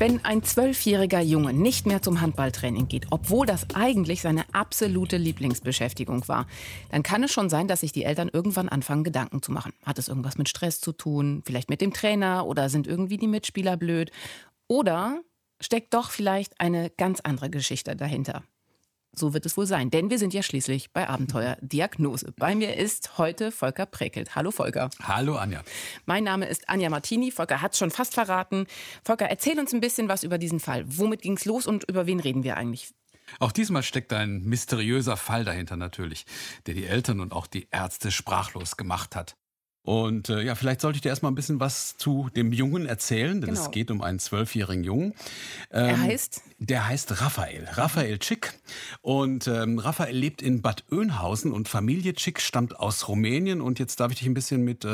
Wenn ein 12-jähriger Junge nicht mehr zum Handballtraining geht, obwohl das eigentlich seine absolute Lieblingsbeschäftigung war, dann kann es schon sein, dass sich die Eltern irgendwann anfangen, Gedanken zu machen. Hat es irgendwas mit Stress zu tun, vielleicht mit dem Trainer oder sind irgendwie die Mitspieler blöd? Oder steckt doch vielleicht eine ganz andere Geschichte dahinter? So wird es wohl sein, denn wir sind ja schließlich bei Abenteuer Diagnose. Bei mir ist heute Volker Prekelt. Hallo Volker. Hallo Anja. Mein Name ist Anja Martini. Volker hat es schon fast verraten. Volker, erzähl uns ein bisschen was über diesen Fall. Womit ging es los und über wen reden wir eigentlich? Auch diesmal steckt ein mysteriöser Fall dahinter natürlich, der die Eltern und auch die Ärzte sprachlos gemacht hat. Und vielleicht sollte ich dir erstmal ein bisschen was zu dem Jungen erzählen, denn es geht um einen 12-jährigen Jungen. Er heißt? Der heißt Raphael Cik. Und Raphael lebt in Bad Oeynhausen und Familie Cik stammt aus Rumänien. Und jetzt darf ich dich ein bisschen mit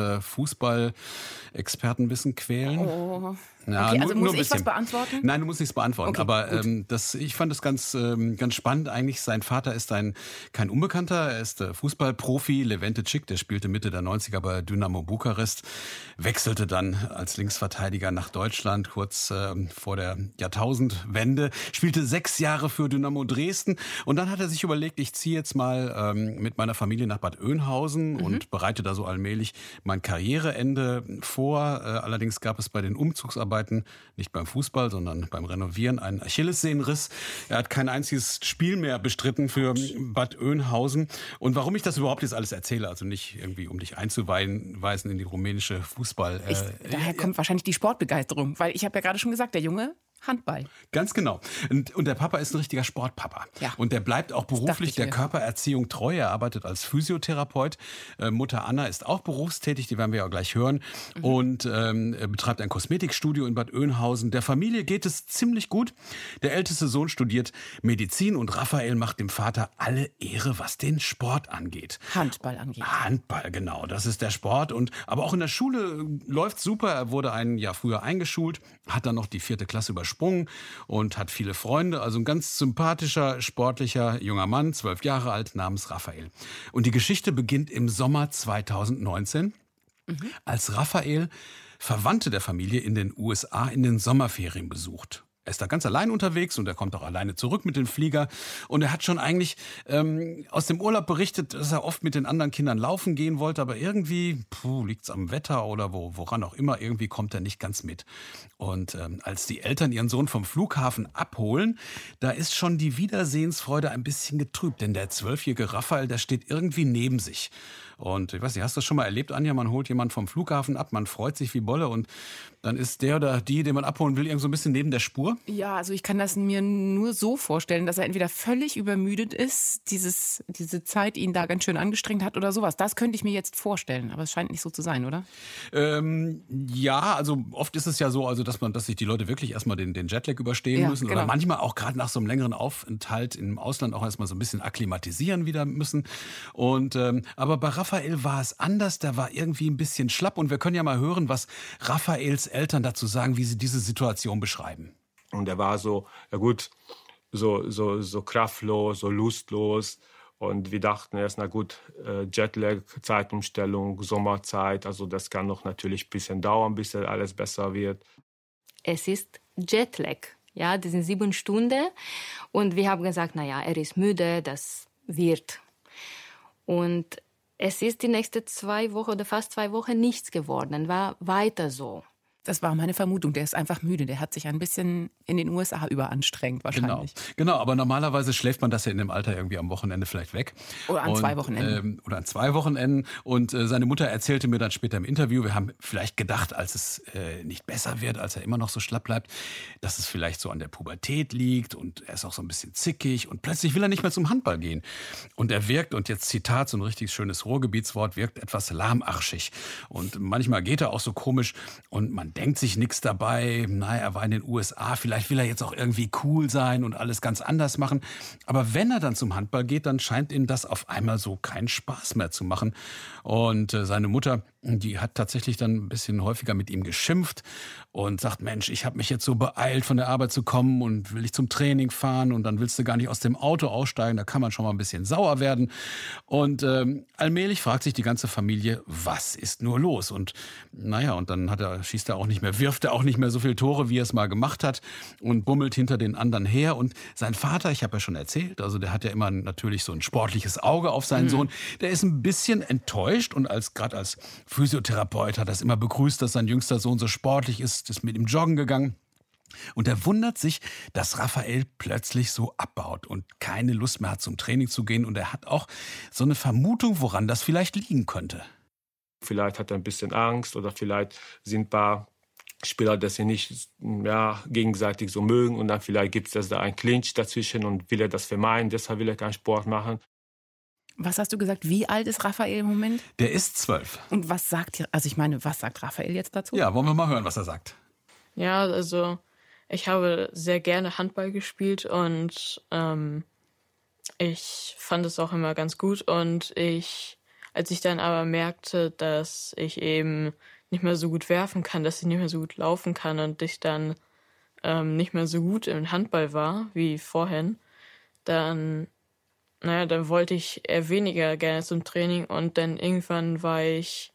Fußball-Expertenwissen quälen. Oh. Ja, okay, also muss ich was beantworten? Nein, du musst nichts beantworten. Okay, aber ich fand es ganz spannend eigentlich. Sein Vater ist kein Unbekannter. Er ist Fußballprofi. Levente Cik, der spielte Mitte der 90er bei Dynamo Bukarest, wechselte dann als Linksverteidiger nach Deutschland kurz vor der Jahrtausendwende, spielte 6 Jahre für Dynamo Dresden und dann hat er sich überlegt, ich ziehe jetzt mal mit meiner Familie nach Bad Oeynhausen und bereite da so allmählich mein Karriereende vor. Allerdings gab es bei den Umzugsarbeiten, nicht beim Fußball, sondern beim Renovieren, einen Achillessehnenriss. Er hat kein einziges Spiel mehr bestritten für Bad Oeynhausen. Und warum ich das überhaupt jetzt alles erzähle, also nicht irgendwie, um dich einzuweisen in die rumänische Fußball. Daher kommt wahrscheinlich die Sportbegeisterung, weil ich habe ja gerade schon gesagt, der Junge Handball. Ganz genau. Und der Papa ist ein richtiger Sportpapa. Ja. Und der bleibt auch beruflich der Körpererziehung treu. Er arbeitet als Physiotherapeut. Mutter Anna ist auch berufstätig, die werden wir ja gleich hören. Und betreibt ein Kosmetikstudio in Bad Oeynhausen. Der Familie geht es ziemlich gut. Der älteste Sohn studiert Medizin und Raphael macht dem Vater alle Ehre, was den Sport angeht. Handball angeht. Handball, genau. Das ist der Sport. Aber auch in der Schule läuft super. Er wurde ein Jahr früher eingeschult, hat dann noch die 4. Klasse übersprungen und hat viele Freunde. Also ein ganz sympathischer, sportlicher junger Mann, 12 Jahre alt, namens Raphael. Und die Geschichte beginnt im Sommer 2019, als Raphael Verwandte der Familie in den USA in den Sommerferien besucht. Er ist da ganz allein unterwegs und er kommt auch alleine zurück mit dem Flieger. Und er hat schon eigentlich aus dem Urlaub berichtet, dass er oft mit den anderen Kindern laufen gehen wollte. Aber irgendwie liegt's am Wetter oder woran auch immer. Irgendwie kommt er nicht ganz mit. Und als die Eltern ihren Sohn vom Flughafen abholen, da ist schon die Wiedersehensfreude ein bisschen getrübt. Denn der 12-jährige Raphael, der steht irgendwie neben sich. Und ich weiß nicht, hast du das schon mal erlebt, Anja? Man holt jemanden vom Flughafen ab, man freut sich wie Bolle und dann ist der oder die, den man abholen will, irgend so ein bisschen neben der Spur? Ja, also ich kann das mir nur so vorstellen, dass er entweder völlig übermüdet ist, diese Zeit ihn da ganz schön angestrengt hat oder sowas. Das könnte ich mir jetzt vorstellen, aber es scheint nicht so zu sein, oder? Ja, also oft ist es ja so, also dass sich die Leute wirklich erstmal den Jetlag überstehen müssen oder manchmal auch gerade nach so einem längeren Aufenthalt im Ausland auch erstmal so ein bisschen akklimatisieren wieder müssen. Und aber bei Raphael war es anders, der war irgendwie ein bisschen schlapp und wir können ja mal hören, was Raphaels Eltern dazu sagen, wie sie diese Situation beschreiben. Und er war so kraftlos, so lustlos. Und wir dachten erst, Jetlag, Zeitumstellung, Sommerzeit, also das kann noch natürlich ein bisschen dauern, bis alles besser wird. Es ist Jetlag, ja, das sind 7 Stunden. Und wir haben gesagt, er ist müde, das wird. Und es ist die nächsten 2 Wochen oder fast 2 Wochen nichts geworden, war weiter so. Das war meine Vermutung, der ist einfach müde. Der hat sich ein bisschen in den USA überanstrengt wahrscheinlich. Genau, aber normalerweise schläft man das ja in dem Alter irgendwie am Wochenende vielleicht weg. Oder an 2 Wochenenden. Oder an 2 Wochenenden. Und seine Mutter erzählte mir dann später im Interview, wir haben vielleicht gedacht, als es nicht besser wird, als er immer noch so schlapp bleibt, dass es vielleicht so an der Pubertät liegt und er ist auch so ein bisschen zickig und plötzlich will er nicht mehr zum Handball gehen. Und er wirkt, und jetzt Zitat, so ein richtig schönes Ruhrgebietswort, wirkt etwas lahmarschig. Und manchmal geht er auch so komisch und man denkt sich nichts dabei. Er war in den USA, vielleicht will er jetzt auch irgendwie cool sein und alles ganz anders machen. Aber wenn er dann zum Handball geht, dann scheint ihm das auf einmal so keinen Spaß mehr zu machen. Und seine Mutter Die hat tatsächlich dann ein bisschen häufiger mit ihm geschimpft und sagt, Mensch, ich habe mich jetzt so beeilt, von der Arbeit zu kommen und will ich zum Training fahren und dann willst du gar nicht aus dem Auto aussteigen, da kann man schon mal ein bisschen sauer werden. Und allmählich fragt sich die ganze Familie, was ist nur los? Und naja, und dann schießt er auch nicht mehr, wirft er auch nicht mehr so viele Tore, wie er es mal gemacht hat und bummelt hinter den anderen her. Und sein Vater, ich habe ja schon erzählt, also der hat ja immer natürlich so ein sportliches Auge auf seinen Sohn, der ist ein bisschen enttäuscht und gerade als Physiotherapeut hat das immer begrüßt, dass sein jüngster Sohn so sportlich ist mit ihm joggen gegangen. Und er wundert sich, dass Raphael plötzlich so abbaut und keine Lust mehr hat, zum Training zu gehen. Und er hat auch so eine Vermutung, woran das vielleicht liegen könnte. Vielleicht hat er ein bisschen Angst oder vielleicht sind ein paar Spieler, dass sie nicht gegenseitig so mögen. Und dann vielleicht gibt es da einen Clinch dazwischen und will er das vermeiden, deshalb will er keinen Sport machen. Was hast du gesagt? Wie alt ist Raphael im Moment? Der ist 12. Und was sagt Raphael jetzt dazu? Ja, wollen wir mal hören, was er sagt. Ja, also ich habe sehr gerne Handball gespielt und ich fand es auch immer ganz gut. Und als ich dann aber merkte, dass ich eben nicht mehr so gut werfen kann, dass ich nicht mehr so gut laufen kann und ich dann nicht mehr so gut im Handball war wie vorhin, dann wollte ich eher weniger gerne zum Training und dann irgendwann war ich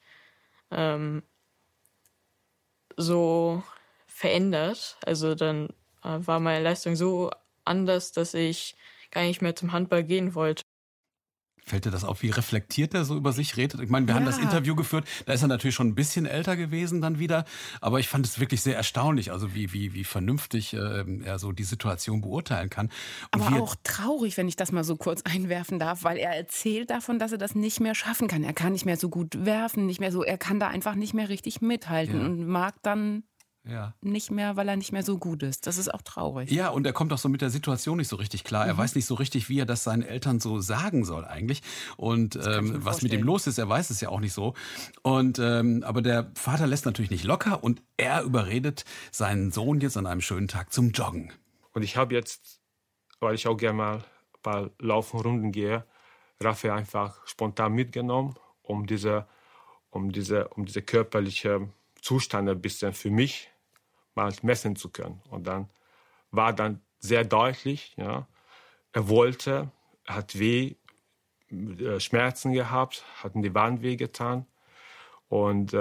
so verändert. Also dann war meine Leistung so anders, dass ich gar nicht mehr zum Handball gehen wollte. Fällt dir das auf, wie reflektiert er so über sich redet? Ich meine, wir haben das Interview geführt, da ist er natürlich schon ein bisschen älter gewesen dann wieder, aber ich fand es wirklich sehr erstaunlich, also wie vernünftig er so die Situation beurteilen kann. Und aber auch traurig, wenn ich das mal so kurz einwerfen darf, weil er erzählt davon, dass er das nicht mehr schaffen kann. Er kann nicht mehr so gut werfen, er kann da einfach nicht mehr richtig mithalten und mag dann nicht mehr, weil er nicht mehr so gut ist. Das ist auch traurig. Ja, und er kommt auch so mit der Situation nicht so richtig klar. Er weiß nicht so richtig, wie er das seinen Eltern so sagen soll eigentlich. Und was mit ihm los ist, er weiß es ja auch nicht so. Und aber der Vater lässt natürlich nicht locker und er überredet seinen Sohn jetzt an einem schönen Tag zum Joggen. Und ich habe jetzt, weil ich auch gerne mal ein paar Laufrunden gehe, Raphael einfach spontan mitgenommen, um diese körperliche Zustand ein bisschen für mich mal messen zu können. Und dann war dann sehr deutlich, er hat Schmerzen gehabt, hat in die Wand wehgetan. Und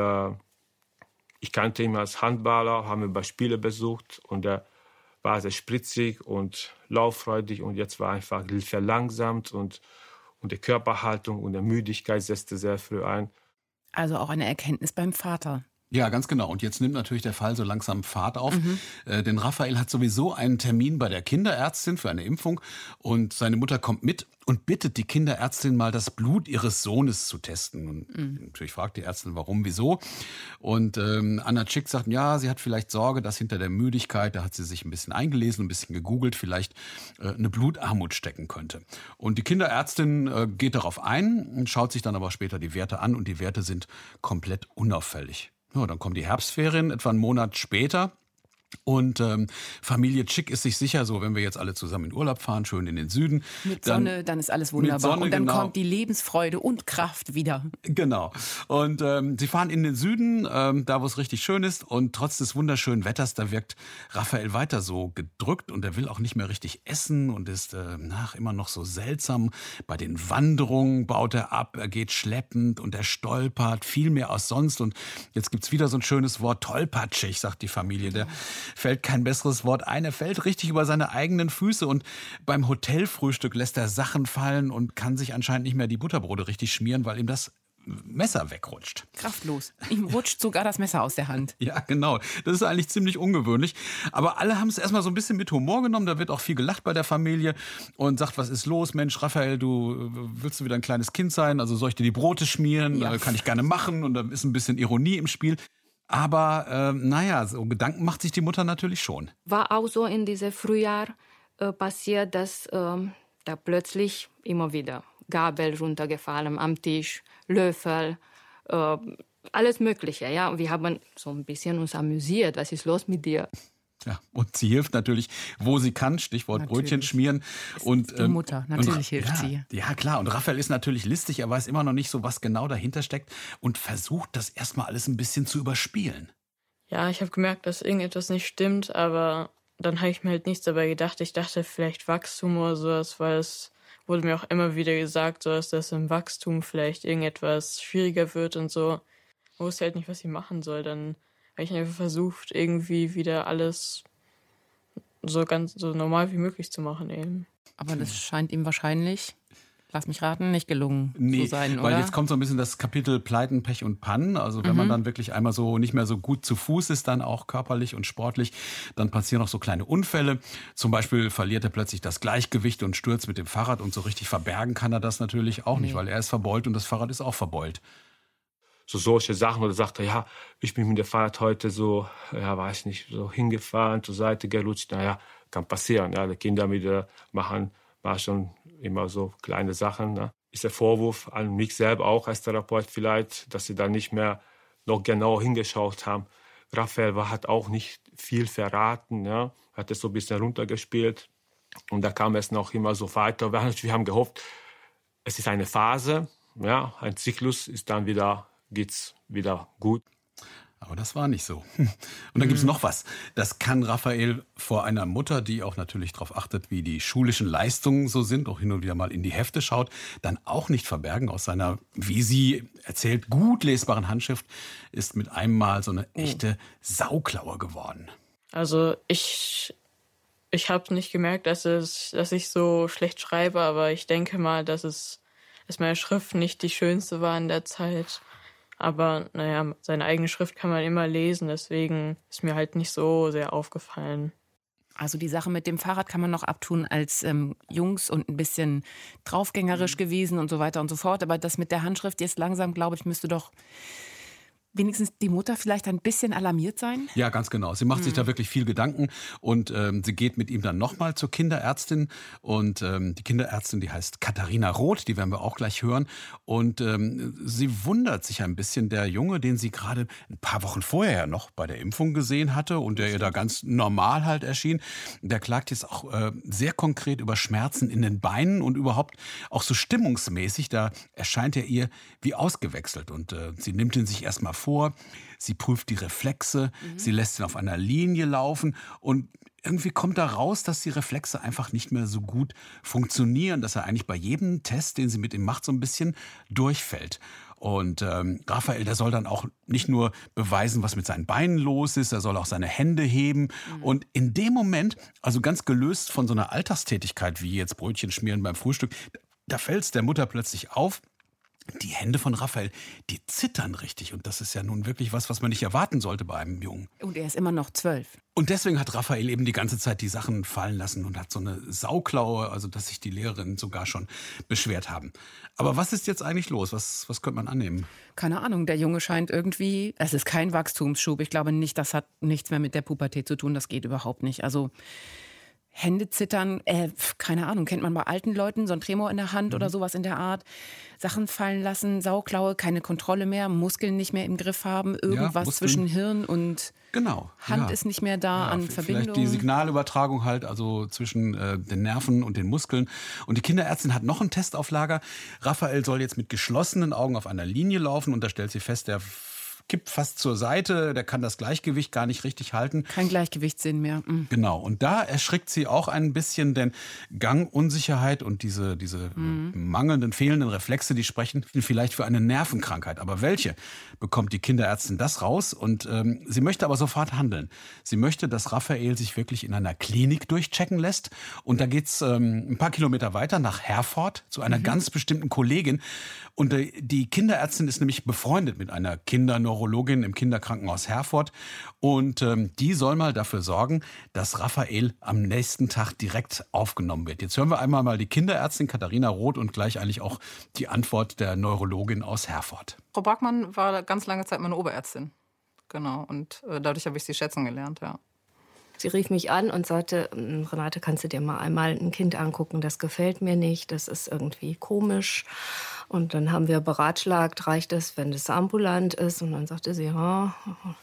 ich kannte ihn als Handballer, haben wir bei Spiele besucht und er war sehr spritzig und lauffreudig und jetzt war einfach verlangsamt und die Körperhaltung und die Müdigkeit setzte sehr früh ein. Also auch eine Erkenntnis beim Vater. Ja, ganz genau. Und jetzt nimmt natürlich der Fall so langsam Fahrt auf. Denn Raphael hat sowieso einen Termin bei der Kinderärztin für eine Impfung. Und seine Mutter kommt mit und bittet die Kinderärztin mal, das Blut ihres Sohnes zu testen. Und natürlich fragt die Ärztin, warum, wieso. Und Anna Tschick sagt, ja, sie hat vielleicht Sorge, dass hinter der Müdigkeit, da hat sie sich ein bisschen eingelesen, ein bisschen gegoogelt, vielleicht eine Blutarmut stecken könnte. Und die Kinderärztin geht darauf ein und schaut sich dann aber später die Werte an. Und die Werte sind komplett unauffällig. Ja, dann kommen die Herbstferien, etwa einen Monat später. Und Familie Tschick ist sich sicher, so wenn wir jetzt alle zusammen in Urlaub fahren, schön in den Süden. Mit Sonne, dann ist alles wunderbar. Sonne, und dann genau. kommt die Lebensfreude und Kraft wieder. Genau. Und sie fahren in den Süden, da wo es richtig schön ist. Und trotz des wunderschönen Wetters, da wirkt Raphael weiter so gedrückt. Und er will auch nicht mehr richtig essen und ist immer noch so seltsam. Bei den Wanderungen baut er ab, er geht schleppend und er stolpert viel mehr als sonst. Und jetzt gibt's wieder so ein schönes Wort, tollpatschig, sagt die Familie. Der fällt kein besseres Wort ein. Er fällt richtig über seine eigenen Füße und beim Hotelfrühstück lässt er Sachen fallen und kann sich anscheinend nicht mehr die Butterbrote richtig schmieren, weil ihm das Messer wegrutscht. Kraftlos. Ihm rutscht sogar das Messer aus der Hand. Ja, genau. Das ist eigentlich ziemlich ungewöhnlich. Aber alle haben es erstmal so ein bisschen mit Humor genommen. Da wird auch viel gelacht bei der Familie und sagt, was ist los? Mensch, Raphael, willst du wieder ein kleines Kind sein? Also soll ich dir die Brote schmieren? Ja. Kann ich gerne machen. Und da ist ein bisschen Ironie im Spiel. Aber so Gedanken macht sich die Mutter natürlich schon. War auch so in diesem Frühjahr passiert, dass da plötzlich immer wieder Gabel runtergefallen am Tisch, Löffel, alles Mögliche. Ja, wir haben so ein bisschen uns amüsiert. Was ist los mit dir? Ja, und sie hilft natürlich, wo sie kann, Stichwort Natürlich. Brötchen schmieren. Und Die Mutter, natürlich hilft sie. Ja, klar. Und Raphael ist natürlich listig, er weiß immer noch nicht so, was genau dahinter steckt und versucht, das erstmal alles ein bisschen zu überspielen. Ja, ich habe gemerkt, dass irgendetwas nicht stimmt, aber dann habe ich mir halt nichts dabei gedacht. Ich dachte vielleicht Wachstum oder sowas, weil es wurde mir auch immer wieder gesagt, so dass das im Wachstum vielleicht irgendetwas schwieriger wird und so. Ich wusste halt nicht, was ich machen soll. Dann habe ich einfach versucht, irgendwie wieder alles so ganz so normal wie möglich zu machen eben. Aber das scheint ihm wahrscheinlich, lass mich raten, nicht gelungen zu sein, oder? Weil jetzt kommt so ein bisschen das Kapitel Pleiten, Pech und Pannen. Also wenn man dann wirklich einmal so nicht mehr so gut zu Fuß ist, dann auch körperlich und sportlich, dann passieren auch so kleine Unfälle. Zum Beispiel verliert er plötzlich das Gleichgewicht und stürzt mit dem Fahrrad und so richtig verbergen kann er das natürlich auch nicht, weil er ist verbeult und das Fahrrad ist auch verbeult. So solche Sachen, oder sagt er, ja, ich bin mit dem Fahrrad heute so, ja, weiß nicht, so hingefahren, zur Seite gerutscht. Naja, kann passieren. Ja, die Kinder machen schon immer so kleine Sachen. Ne? Ist der Vorwurf an mich selber auch als Therapeut vielleicht, dass sie da nicht mehr noch genauer hingeschaut haben. Raphael hat auch nicht viel verraten, ja? Hat es so ein bisschen runtergespielt. Und da kam es noch immer so weiter. Wir haben gehofft, es ist eine Phase, ja, ein Zyklus ist dann geht's wieder gut. Aber das war nicht so. Und dann gibt's noch was. Das kann Raphael vor einer Mutter, die auch natürlich darauf achtet, wie die schulischen Leistungen so sind, auch hin und wieder mal in die Hefte schaut, dann auch nicht verbergen. Aus seiner, wie sie erzählt, gut lesbaren Handschrift ist mit einem Mal so eine echte Sauklaue geworden. Also ich habe nicht gemerkt, dass ich so schlecht schreibe, aber ich denke mal, dass meine Schrift nicht die schönste war in der Zeit. Aber naja, seine eigene Schrift kann man immer lesen, deswegen ist mir halt nicht so sehr aufgefallen. Also die Sache mit dem Fahrrad kann man noch abtun als Jungs und ein bisschen draufgängerisch gewesen und so weiter und so fort. Aber das mit der Handschrift jetzt langsam, glaube ich, müsste doch wenigstens die Mutter vielleicht ein bisschen alarmiert sein? Ja, ganz genau. Sie macht sich da wirklich viel Gedanken und sie geht mit ihm dann nochmal zur Kinderärztin und die Kinderärztin, die heißt Katharina Roth, die werden wir auch gleich hören und sie wundert sich ein bisschen, der Junge, den sie gerade ein paar Wochen vorher noch bei der Impfung gesehen hatte und der ihr da ganz normal halt erschien, der klagt jetzt auch sehr konkret über Schmerzen in den Beinen und überhaupt auch so stimmungsmäßig, da erscheint er ihr wie ausgewechselt und sie nimmt ihn sich erstmal vor, sie prüft die Reflexe, sie lässt ihn auf einer Linie laufen und irgendwie kommt da raus, dass die Reflexe einfach nicht mehr so gut funktionieren, dass er eigentlich bei jedem Test, den sie mit ihm macht, so ein bisschen durchfällt. Und Raphael, der soll dann auch nicht nur beweisen, was mit seinen Beinen los ist, er soll auch seine Hände heben. Und in dem Moment, also ganz gelöst von so einer Alltagstätigkeit wie jetzt Brötchen schmieren beim Frühstück, da fällt es der Mutter plötzlich auf, die Hände von Raphael, die zittern richtig. Und das ist ja nun wirklich was man nicht erwarten sollte bei einem Jungen. Und er ist immer noch 12. Und deswegen hat Raphael eben die ganze Zeit die Sachen fallen lassen und hat so eine Sauklaue, also dass sich die Lehrerinnen sogar schon beschwert haben. Aber was ist jetzt eigentlich los? Was könnte man annehmen? Keine Ahnung, der Junge scheint irgendwie, es ist kein Wachstumsschub. Ich glaube nicht, das hat nichts mehr mit der Pubertät zu tun. Das geht überhaupt nicht. Also Hände zittern, keine Ahnung, kennt man bei alten Leuten, so ein Tremor in der Hand oder sowas in der Art. Sachen fallen lassen, Sauklaue, keine Kontrolle mehr, Muskeln nicht mehr im Griff haben, irgendwas zwischen Hirn und Hand ist nicht mehr da an Verbindung. Vielleicht die Signalübertragung halt, also zwischen den Nerven und den Muskeln. Und die Kinderärztin hat noch einen Test auf Lager. Raphael soll jetzt mit geschlossenen Augen auf einer Linie laufen und da stellt sie fest, der kippt fast zur Seite, der kann das Gleichgewicht gar nicht richtig halten. Kein Gleichgewichtssinn mehr. Genau, und da erschrickt sie auch ein bisschen, denn Gangunsicherheit und diese mangelnden, fehlenden Reflexe, die sprechen vielleicht für eine Nervenkrankheit. Aber welche? Bekommt die Kinderärztin das raus? Und sie möchte aber sofort handeln. Sie möchte, dass Raphael sich wirklich in einer Klinik durchchecken lässt. Und da geht's ein paar Kilometer weiter nach Herford zu einer ganz bestimmten Kollegin. Und die Kinderärztin ist nämlich befreundet mit einer Kinderneurologin im Kinderkrankenhaus Herford. Und die soll mal dafür sorgen, dass Raphael am nächsten Tag direkt aufgenommen wird. Jetzt hören wir einmal mal die Kinderärztin Katharina Roth und gleich eigentlich auch die Antwort der Neurologin aus Herford. Frau Barkmann war ganz lange Zeit meine Oberärztin. Genau. Und dadurch habe ich sie schätzen gelernt, ja. Sie rief mich an und sagte, Renate, kannst du dir mal einmal ein Kind angucken? Das gefällt mir nicht, das ist irgendwie komisch. Und dann haben wir beratschlagt, reicht es, wenn es ambulant ist? Und dann sagte sie,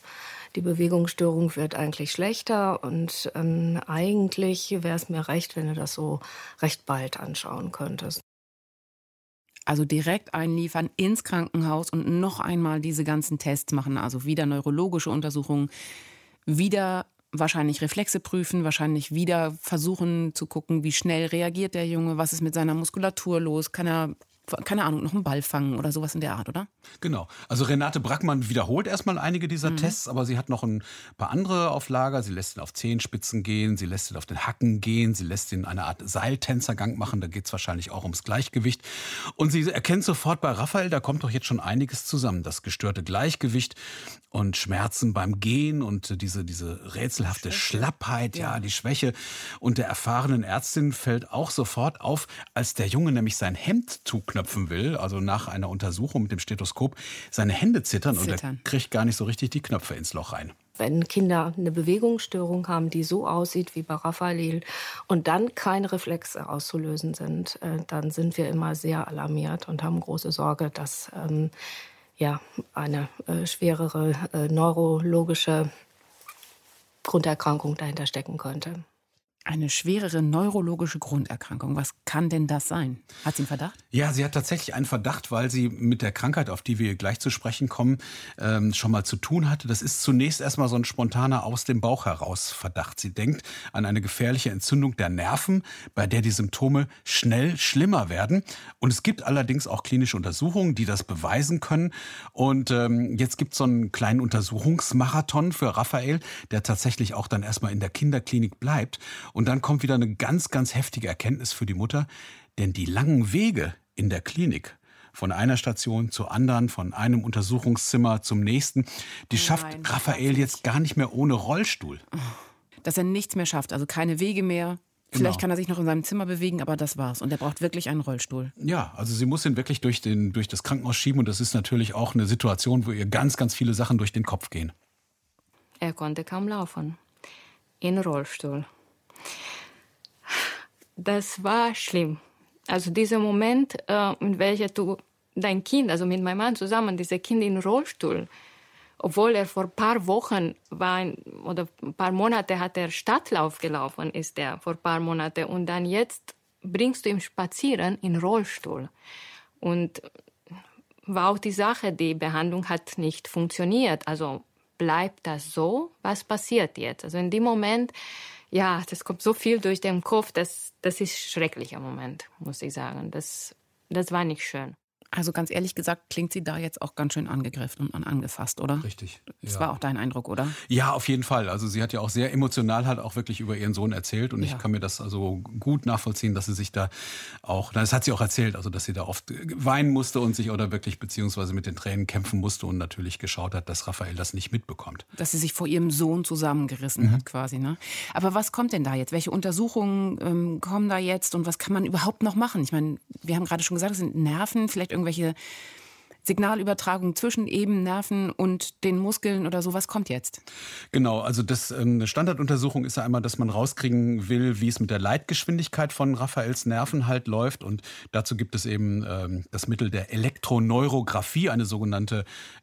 die Bewegungsstörung wird eigentlich schlechter und eigentlich wäre es mir recht, wenn du das so recht bald anschauen könntest. Also direkt einliefern ins Krankenhaus und noch einmal diese ganzen Tests machen, also wieder neurologische Untersuchungen, wieder wahrscheinlich Reflexe prüfen, wahrscheinlich wieder versuchen zu gucken, wie schnell reagiert der Junge, was ist mit seiner Muskulatur los, kann er, keine Ahnung, noch einen Ball fangen oder sowas in der Art, oder? Genau. Also Renate Brackmann wiederholt erstmal einige dieser Tests, aber sie hat noch ein paar andere auf Lager. Sie lässt ihn auf Zehenspitzen gehen, sie lässt ihn auf den Hacken gehen, sie lässt ihn eine Art Seiltänzergang machen, da geht es wahrscheinlich auch ums Gleichgewicht. Und sie erkennt sofort bei Raphael, da kommt doch jetzt schon einiges zusammen. Das gestörte Gleichgewicht und Schmerzen beim Gehen und diese rätselhafte Schlappheit, ja, die Schwäche. Und der erfahrenen Ärztin fällt auch sofort auf, als der Junge nämlich sein Hemd zuknöpfen will, also nach einer Untersuchung mit dem Stethoskop, seine Hände zittern. Und er kriegt gar nicht so richtig die Knöpfe ins Loch rein. Wenn Kinder eine Bewegungsstörung haben, die so aussieht wie bei Raphael und dann keine Reflexe auszulösen sind, dann sind wir immer sehr alarmiert und haben große Sorge, dass eine schwerere neurologische Grunderkrankung dahinter stecken könnte. Eine schwerere neurologische Grunderkrankung. Was kann denn das sein? Hat sie einen Verdacht? Ja, sie hat tatsächlich einen Verdacht, weil sie mit der Krankheit, auf die wir gleich zu sprechen kommen, schon mal zu tun hatte. Das ist zunächst erstmal so ein spontaner aus dem Bauch heraus Verdacht. Sie denkt an eine gefährliche Entzündung der Nerven, bei der die Symptome schnell schlimmer werden. Und es gibt allerdings auch klinische Untersuchungen, die das beweisen können. Und jetzt gibt es so einen kleinen Untersuchungsmarathon für Raphael, der tatsächlich auch dann erstmal in der Kinderklinik bleibt. Und dann kommt wieder eine ganz, ganz heftige Erkenntnis für die Mutter, denn die langen Wege in der Klinik, von einer Station zur anderen, von einem Untersuchungszimmer zum nächsten, die schafft Raphael jetzt gar nicht mehr ohne Rollstuhl. Dass er nichts mehr schafft, also keine Wege mehr. Vielleicht kann er sich noch in seinem Zimmer bewegen, aber das war's. Und er braucht wirklich einen Rollstuhl. Ja, also sie muss ihn wirklich durch das Krankenhaus schieben. Und das ist natürlich auch eine Situation, wo ihr ganz, ganz viele Sachen durch den Kopf gehen. Er konnte kaum laufen. In Rollstuhl. Das war schlimm. Also dieser Moment, in welchem du dein Kind, also mit meinem Mann zusammen, dieses Kind in Rollstuhl, obwohl er vor ein paar Wochen oder ein paar Monate hat er Stadtlauf gelaufen, ist er vor ein paar Monaten. Und dann jetzt bringst du ihn spazieren in Rollstuhl. Und war auch die Sache, die Behandlung hat nicht funktioniert. Also bleibt das so? Was passiert jetzt? Also in dem Moment, ja, das kommt so viel durch den Kopf, das ist ein schrecklicher Moment, muss ich sagen. Das war nicht schön. Also ganz ehrlich gesagt, klingt sie da jetzt auch ganz schön angegriffen und angefasst, oder? Richtig. Das war auch dein Eindruck, oder? Ja, auf jeden Fall. Also sie hat ja auch sehr emotional halt auch wirklich über ihren Sohn erzählt. Und ich kann mir das also gut nachvollziehen, dass sie sich da auch, das hat sie auch erzählt, also dass sie da oft weinen musste und sich oder wirklich beziehungsweise mit den Tränen kämpfen musste und natürlich geschaut hat, dass Raphael das nicht mitbekommt. Dass sie sich vor ihrem Sohn zusammengerissen hat quasi, ne? Aber was kommt denn da jetzt? Welche Untersuchungen kommen da jetzt und was kann man überhaupt noch machen? Ich meine, wir haben gerade schon gesagt, es sind Nerven, vielleicht irgendwelche Signalübertragung zwischen eben Nerven und den Muskeln oder so. Was kommt jetzt? Genau, also eine Standarduntersuchung ist ja einmal, dass man rauskriegen will, wie es mit der Leitgeschwindigkeit von Raphaels Nerven halt läuft. Und dazu gibt es eben das Mittel der Elektroneurographie, eine sogenannte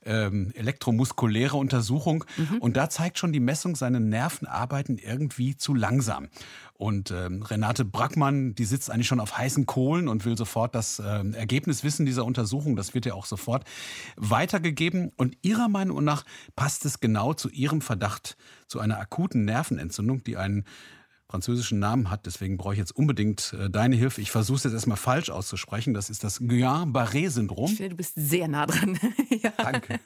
elektromuskuläre Untersuchung. Und da zeigt schon die Messung, seine Nerven arbeiten irgendwie zu langsam. Und Renate Brackmann, die sitzt eigentlich schon auf heißen Kohlen und will sofort das Ergebnis wissen dieser Untersuchung. Das wird ja auch sofort weitergegeben. Und ihrer Meinung nach passt es genau zu ihrem Verdacht zu einer akuten Nervenentzündung, die einen französischen Namen hat. Deswegen brauche ich jetzt unbedingt deine Hilfe. Ich versuche es jetzt erstmal falsch auszusprechen. Das ist das Guillain-Barré-Syndrom. Ich finde, du bist sehr nah dran. Ja. Danke.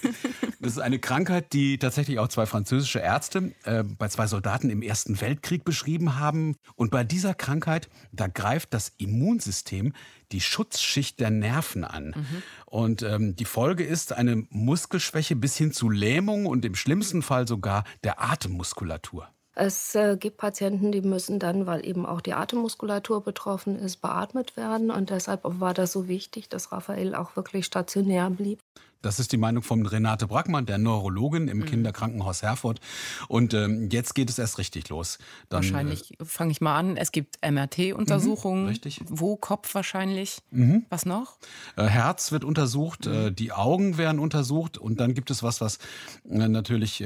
Das ist eine Krankheit, die tatsächlich auch zwei französische Ärzte bei zwei Soldaten im Ersten Weltkrieg beschrieben haben. Und bei dieser Krankheit, da greift das Immunsystem die Schutzschicht der Nerven an. Und die Folge ist eine Muskelschwäche bis hin zu Lähmung und im schlimmsten Fall sogar der Atemmuskulatur. Es gibt Patienten, die müssen dann, weil eben auch die Atemmuskulatur betroffen ist, beatmet werden. Und deshalb war das so wichtig, dass Raphael auch wirklich stationär blieb. Das ist die Meinung von Renate Brackmann, der Neurologin im Kinderkrankenhaus Herford. Und jetzt geht es erst richtig los. Dann, wahrscheinlich fange ich mal an. Es gibt MRT-Untersuchungen. Richtig. Wo? Kopf wahrscheinlich. Was noch? Herz wird untersucht, die Augen werden untersucht und dann gibt es was natürlich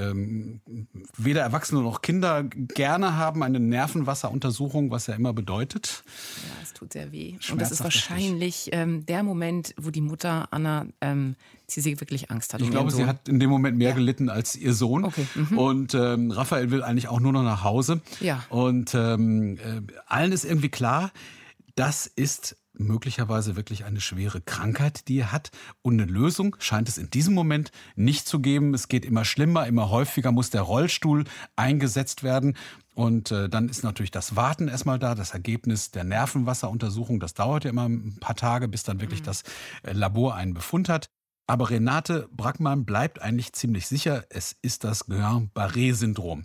weder Erwachsene noch Kinder gerne haben, eine Nervenwasseruntersuchung, was ja immer bedeutet. Ja, es tut sehr weh. Und das ist wahrscheinlich der Moment, wo die Mutter Anna sie wirklich Angst hat. Ich glaube, sie hat in dem Moment mehr gelitten als ihr Sohn. Okay. Und Raphael will eigentlich auch nur noch nach Hause. Ja. Und allen ist irgendwie klar, das ist möglicherweise wirklich eine schwere Krankheit, die er hat. Und eine Lösung scheint es in diesem Moment nicht zu geben. Es geht immer schlimmer, immer häufiger muss der Rollstuhl eingesetzt werden. Und dann ist natürlich das Warten erstmal da, das Ergebnis der Nervenwasseruntersuchung. Das dauert ja immer ein paar Tage, bis dann wirklich das Labor einen Befund hat. Aber Renate Brackmann bleibt eigentlich ziemlich sicher, es ist das Guillain-Barré-Syndrom.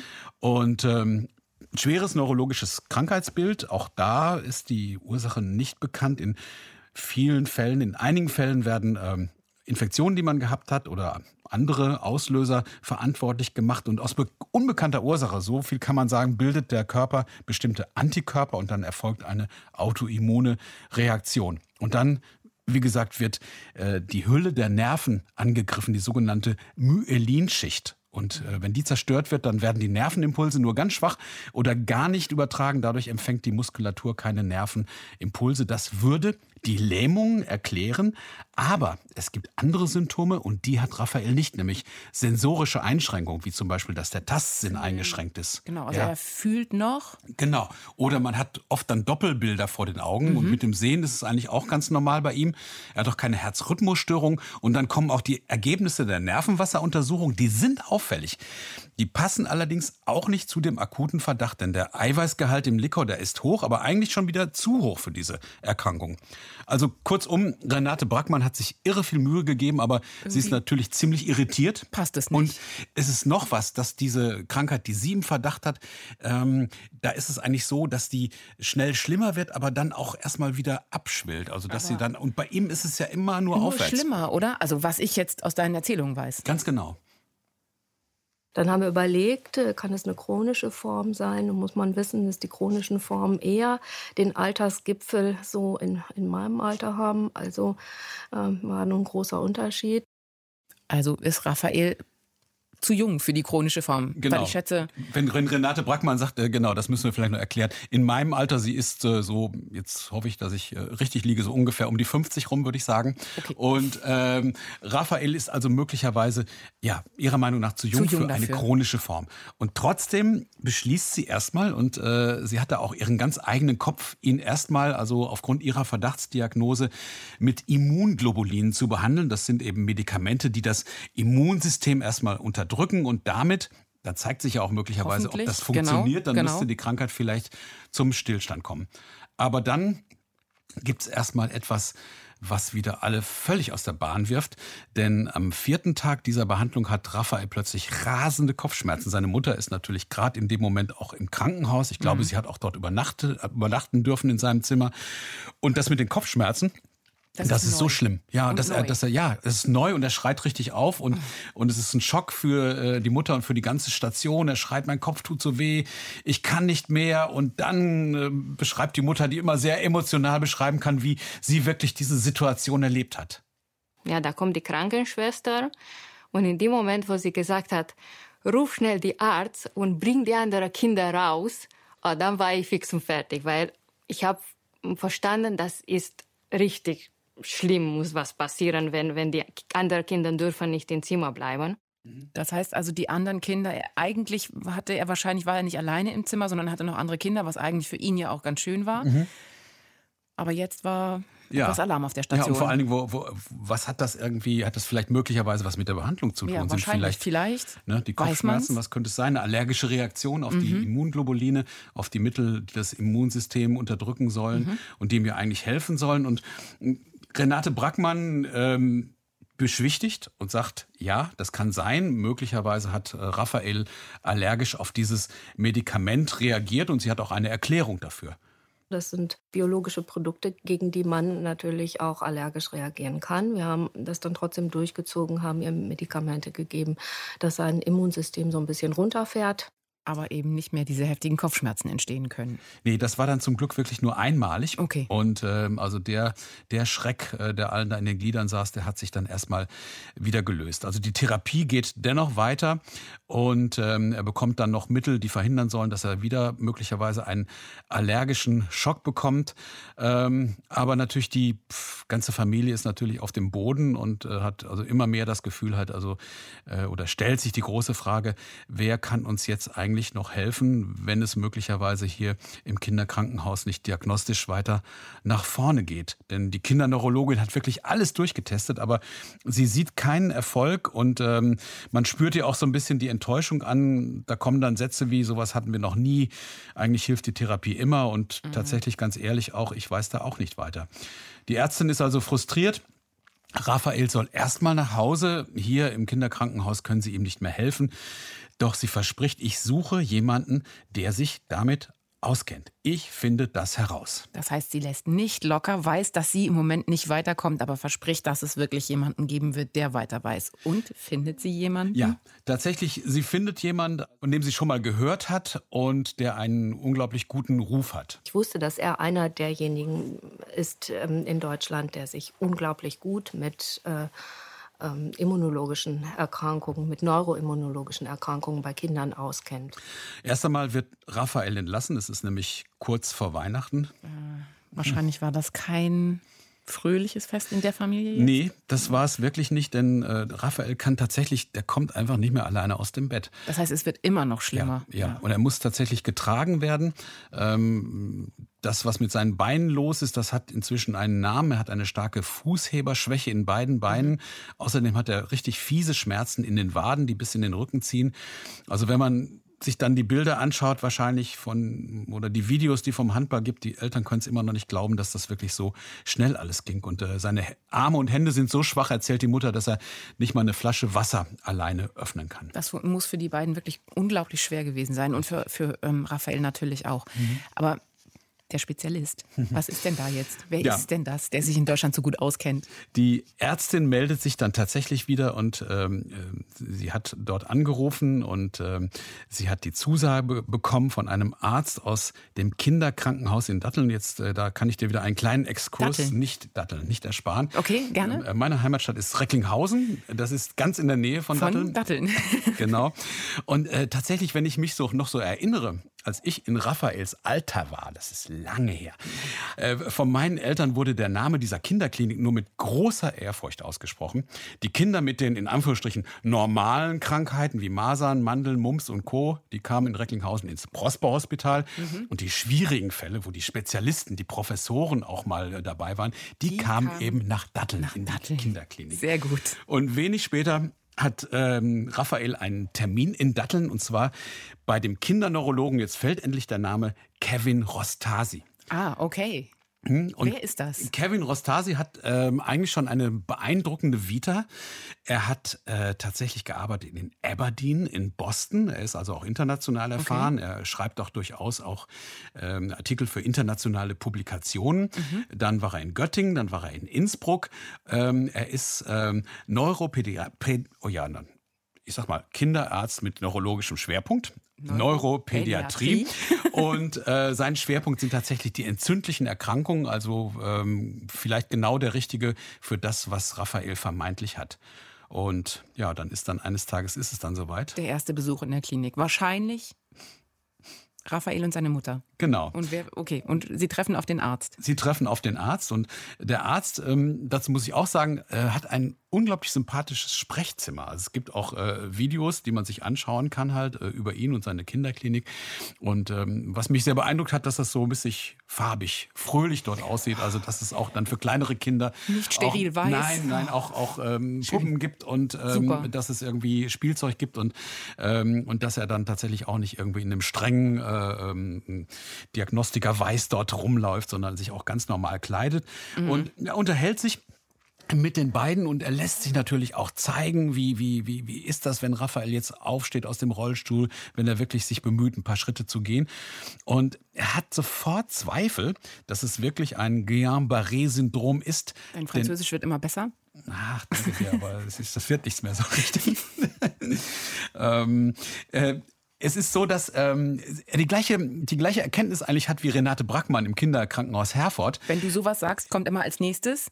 Und schweres neurologisches Krankheitsbild, auch da ist die Ursache nicht bekannt. In vielen Fällen, in einigen Fällen werden Infektionen, die man gehabt hat oder andere Auslöser verantwortlich gemacht. Und aus unbekannter Ursache, so viel kann man sagen, bildet der Körper bestimmte Antikörper und dann erfolgt eine autoimmune Reaktion. Und dann, wie gesagt, wird die Hülle der Nerven angegriffen, die sogenannte Myelinschicht. Und wenn die zerstört wird, dann werden die Nervenimpulse nur ganz schwach oder gar nicht übertragen. Dadurch empfängt die Muskulatur keine Nervenimpulse. Das würde die Lähmung erklären. Aber es gibt andere Symptome und die hat Raphael nicht, nämlich sensorische Einschränkungen, wie zum Beispiel, dass der Tastsinn eingeschränkt ist. Genau, also er fühlt noch. Genau. Oder man hat oft dann Doppelbilder vor den Augen und mit dem Sehen ist es eigentlich auch ganz normal bei ihm. Er hat auch keine Herzrhythmusstörung und dann kommen auch die Ergebnisse der Nervenwasseruntersuchung, die sind auffällig. Die passen allerdings auch nicht zu dem akuten Verdacht, denn der Eiweißgehalt im Likor, der ist hoch, aber eigentlich schon wieder zu hoch für diese Erkrankung. Also kurzum, Renate Brackmann hat sich irre viel Mühe gegeben, aber sie ist natürlich ziemlich irritiert. Passt es nicht. Und es ist noch was, dass diese Krankheit, die sie im Verdacht hat, da ist es eigentlich so, dass die schnell schlimmer wird, aber dann auch erstmal wieder abschwillt. Also dass sie dann, und bei ihm ist es ja immer nur aufwärts. Schlimmer, oder? Also was ich jetzt aus deinen Erzählungen weiß. Ganz genau. Dann haben wir überlegt, kann es eine chronische Form sein? Da muss man wissen, dass die chronischen Formen eher den Altersgipfel so in meinem Alter haben. Also war nun ein großer Unterschied. Also ist Raphael zu jung für die chronische Form. Genau. Weil ich schätze, wenn Renate Brackmann sagt, genau, das müssen wir vielleicht noch erklären. In meinem Alter, sie ist so, jetzt hoffe ich, dass ich richtig liege, so ungefähr um die 50 rum, würde ich sagen. Okay. Und Raphael ist also möglicherweise, ja, ihrer Meinung nach zu jung für eine chronische Form. Und trotzdem beschließt sie erstmal, und sie hat da auch ihren ganz eigenen Kopf, ihn erstmal, also aufgrund ihrer Verdachtsdiagnose, mit Immunglobulinen zu behandeln. Das sind eben Medikamente, die das Immunsystem erstmal unterdrücken und damit, dann zeigt sich ja auch möglicherweise, ob das funktioniert, dann müsste die Krankheit vielleicht zum Stillstand kommen. Aber dann gibt es erstmal etwas, was wieder alle völlig aus der Bahn wirft. Denn am 4. Tag dieser Behandlung hat Raphael plötzlich rasende Kopfschmerzen. Seine Mutter ist natürlich gerade in dem Moment auch im Krankenhaus. Ich glaube, sie hat auch dort übernachten dürfen in seinem Zimmer. Und das mit den Kopfschmerzen, das ist so schlimm. Ja, es ist neu und er schreit richtig auf und es ist ein Schock für die Mutter und für die ganze Station. Er schreit, mein Kopf tut so weh, ich kann nicht mehr. Und dann beschreibt die Mutter, die immer sehr emotional beschreiben kann, wie sie wirklich diese Situation erlebt hat. Ja, da kommt die Krankenschwester und in dem Moment, wo sie gesagt hat, ruf schnell die Arzt und bring die anderen Kinder raus, dann war ich fix und fertig, weil ich habe verstanden, das ist richtig schlimm, muss was passieren, wenn die anderen Kinder dürfen nicht im Zimmer bleiben. Das heißt also, die anderen Kinder, eigentlich war er nicht alleine im Zimmer, sondern hatte noch andere Kinder, was eigentlich für ihn ja auch ganz schön war. Aber jetzt war das Alarm auf der Station. Ja, und vor allen Dingen, was hat das vielleicht möglicherweise was mit der Behandlung zu tun? Ja, wahrscheinlich, vielleicht. Ne, die Kopfschmerzen, was könnte es sein? Eine allergische Reaktion auf die Immunglobuline, auf die Mittel, die das Immunsystem unterdrücken sollen und die ihm ja eigentlich helfen sollen. Und Renate Brackmann beschwichtigt und sagt, ja, das kann sein. Möglicherweise hat Raphael allergisch auf dieses Medikament reagiert und sie hat auch eine Erklärung dafür. Das sind biologische Produkte, gegen die man natürlich auch allergisch reagieren kann. Wir haben das dann trotzdem durchgezogen, haben ihr Medikamente gegeben, dass sein Immunsystem so ein bisschen runterfährt. Aber eben nicht mehr diese heftigen Kopfschmerzen entstehen können. Nee, das war dann zum Glück wirklich nur einmalig. Okay. Und also der Schreck, der allen da in den Gliedern saß, der hat sich dann erstmal wieder gelöst. Also die Therapie geht dennoch weiter und er bekommt dann noch Mittel, die verhindern sollen, dass er wieder möglicherweise einen allergischen Schock bekommt. Aber natürlich die ganze Familie ist natürlich auf dem Boden und hat also immer mehr das Gefühl halt, also oder stellt sich die große Frage, wer kann uns jetzt eigentlich noch helfen, wenn es möglicherweise hier im Kinderkrankenhaus nicht diagnostisch weiter nach vorne geht. Denn die Kinderneurologin hat wirklich alles durchgetestet, aber sie sieht keinen Erfolg und man spürt ihr auch so ein bisschen die Enttäuschung an. Da kommen dann Sätze wie, sowas hatten wir noch nie, eigentlich hilft die Therapie immer und tatsächlich ganz ehrlich auch, ich weiß da auch nicht weiter. Die Ärztin ist also frustriert. Raphael soll erstmal nach Hause. Hier im Kinderkrankenhaus können sie ihm nicht mehr helfen. Doch sie verspricht, ich suche jemanden, der sich damit auskennt. Ich finde das heraus. Das heißt, sie lässt nicht locker, weiß, dass sie im Moment nicht weiterkommt, aber verspricht, dass es wirklich jemanden geben wird, der weiter weiß. Und findet sie jemanden? Ja, tatsächlich, sie findet jemanden, von dem sie schon mal gehört hat und der einen unglaublich guten Ruf hat. Ich wusste, dass er einer derjenigen ist in Deutschland, der sich unglaublich gut mit immunologischen Erkrankungen, mit neuroimmunologischen Erkrankungen bei Kindern auskennt. Erst einmal wird Raphael entlassen. Es ist nämlich kurz vor Weihnachten. Wahrscheinlich war das kein fröhliches Fest in der Familie jetzt? Nee, das war es wirklich nicht, denn Raphael kann tatsächlich, der kommt einfach nicht mehr alleine aus dem Bett. Das heißt, es wird immer noch schlimmer. Ja. Und er muss tatsächlich getragen werden. Das, was mit seinen Beinen los ist, das hat inzwischen einen Namen. Er hat eine starke Fußheberschwäche in beiden Beinen. Außerdem hat er richtig fiese Schmerzen in den Waden, die bis in den Rücken ziehen. Also wenn man sich dann die Bilder anschaut, wahrscheinlich oder die Videos, die vom Handball gibt, die Eltern können es immer noch nicht glauben, dass das wirklich so schnell alles ging. Und seine Arme und Hände sind so schwach, erzählt die Mutter, dass er nicht mal eine Flasche Wasser alleine öffnen kann. Das muss für die beiden wirklich unglaublich schwer gewesen sein und für Raphael natürlich auch. Aber der Spezialist, was ist denn da jetzt? Wer ist denn das, der sich in Deutschland so gut auskennt? Die Ärztin meldet sich dann tatsächlich wieder und sie hat dort angerufen und sie hat die Zusage bekommen von einem Arzt aus dem Kinderkrankenhaus in Datteln. Jetzt, da kann ich dir wieder einen kleinen Exkurs, Datteln, nicht ersparen. Okay, gerne. Meine Heimatstadt ist Recklinghausen. Das ist ganz in der Nähe von Datteln. Genau. Und tatsächlich, wenn ich mich noch so erinnere, als ich in Raphaels Alter war, das ist lange her, von meinen Eltern wurde der Name dieser Kinderklinik nur mit großer Ehrfurcht ausgesprochen. Die Kinder mit den, in Anführungsstrichen, normalen Krankheiten wie Masern, Mandeln, Mumps und Co., die kamen in Recklinghausen ins Prosper-Hospital. Und die schwierigen Fälle, wo die Spezialisten, die Professoren auch mal dabei waren, die kamen eben nach Datteln in die Kinderklinik. Sehr gut. Und wenig später hat Raphael einen Termin in Datteln, und zwar bei dem Kinderneurologen, jetzt fällt endlich der Name, Kevin Rostasi. Ah, okay. Und wer ist das? Kevin Rostasi hat eigentlich schon eine beeindruckende Vita. Er hat tatsächlich gearbeitet in Aberdeen in Boston. Er ist also auch international erfahren. Okay. Er schreibt auch durchaus auch Artikel für internationale Publikationen. Dann war er in Göttingen, dann war er in Innsbruck. Er ist Kinderarzt mit neurologischem Schwerpunkt. Neuropädiatrie. Und sein Schwerpunkt sind tatsächlich die entzündlichen Erkrankungen, also vielleicht genau der richtige für das, was Raphael vermeintlich hat. Und ja, eines Tages ist es dann soweit. Der erste Besuch in der Klinik. Wahrscheinlich Raphael und seine Mutter. Genau. Und und Sie treffen auf den Arzt. Sie treffen auf den Arzt und der Arzt, dazu muss ich auch sagen, hat ein unglaublich sympathisches Sprechzimmer. Also es gibt auch Videos, die man sich anschauen kann halt über ihn und seine Kinderklinik. Und was mich sehr beeindruckt hat, dass das so ein bisschen farbig, fröhlich dort aussieht. Also dass es auch dann für kleinere Kinder nicht steril weiß. Nein, auch Puppen gibt und dass es irgendwie Spielzeug gibt und dass er dann tatsächlich auch nicht irgendwie in einem strengen Diagnostiker weiß dort rumläuft, sondern sich auch ganz normal kleidet. Und er unterhält sich mit den beiden und er lässt sich natürlich auch zeigen, wie ist das, wenn Raphael jetzt aufsteht aus dem Rollstuhl, wenn er wirklich sich bemüht, ein paar Schritte zu gehen. Und er hat sofort Zweifel, dass es wirklich ein Guillain-Barré-Syndrom ist. Dein Französisch wird immer besser. Ach, danke dir, aber das wird nichts mehr so richtig. Es ist so, dass er die gleiche Erkenntnis eigentlich hat wie Renate Brackmann im Kinderkrankenhaus Herford. Wenn du sowas sagst, kommt immer als nächstes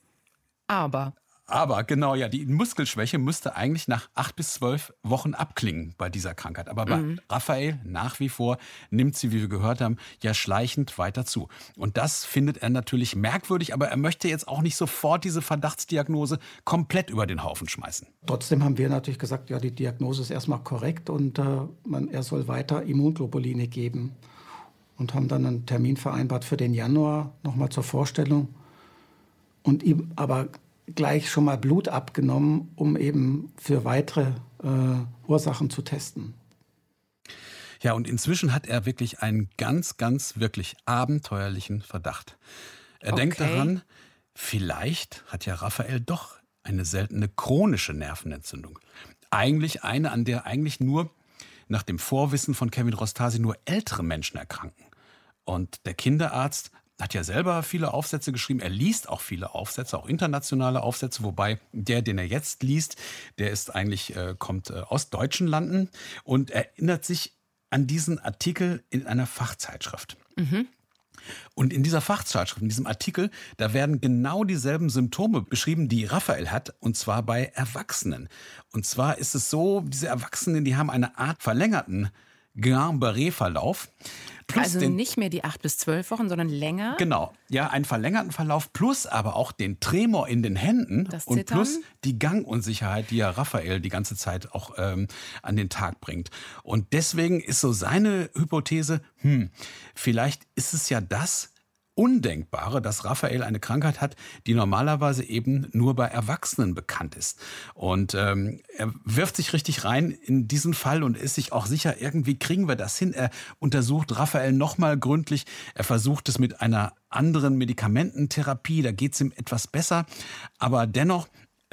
Aber genau, ja, die Muskelschwäche müsste eigentlich nach 8 bis 12 Wochen abklingen bei dieser Krankheit. Aber bei Raphael nach wie vor nimmt sie, wie wir gehört haben, ja schleichend weiter zu. Und das findet er natürlich merkwürdig, aber er möchte jetzt auch nicht sofort diese Verdachtsdiagnose komplett über den Haufen schmeißen. Trotzdem haben wir natürlich gesagt, ja, die Diagnose ist erstmal korrekt und er soll weiter Immunglobuline geben. Und haben dann einen Termin vereinbart für den Januar, nochmal zur Vorstellung. Und ihm aber gleich schon mal Blut abgenommen, um eben für weitere Ursachen zu testen. Ja, und inzwischen hat er wirklich einen ganz, ganz wirklich abenteuerlichen Verdacht. Er denkt daran, vielleicht hat ja Raphael doch eine seltene chronische Nervenentzündung. Eigentlich eine, an der eigentlich nur, nach dem Vorwissen von Kevin Rostasi, nur ältere Menschen erkranken. Und der Kinderarzt hat ja selber viele Aufsätze geschrieben. Er liest auch viele Aufsätze, auch internationale Aufsätze, wobei der, den er jetzt liest, der ist eigentlich, kommt aus deutschen Landen und erinnert sich an diesen Artikel in einer Fachzeitschrift. Und in dieser Fachzeitschrift, in diesem Artikel, da werden genau dieselben Symptome beschrieben, die Raphael hat, und zwar bei Erwachsenen. Und zwar ist es so, diese Erwachsenen, die haben eine Art verlängerten Guillain-Barré-Verlauf. Also nicht mehr die 8 bis 12 Wochen, sondern länger? Genau, ja, einen verlängerten Verlauf plus aber auch den Tremor in den Händen und plus die Gangunsicherheit, die ja Raphael die ganze Zeit auch an den Tag bringt. Und deswegen ist so seine Hypothese, vielleicht ist es ja das Undenkbare, dass Raphael eine Krankheit hat, die normalerweise eben nur bei Erwachsenen bekannt ist. Und er wirft sich richtig rein in diesen Fall und ist sich auch sicher, irgendwie kriegen wir das hin. Er untersucht Raphael nochmal gründlich. Er versucht es mit einer anderen Medikamententherapie. Da geht es ihm etwas besser. Aber dennoch,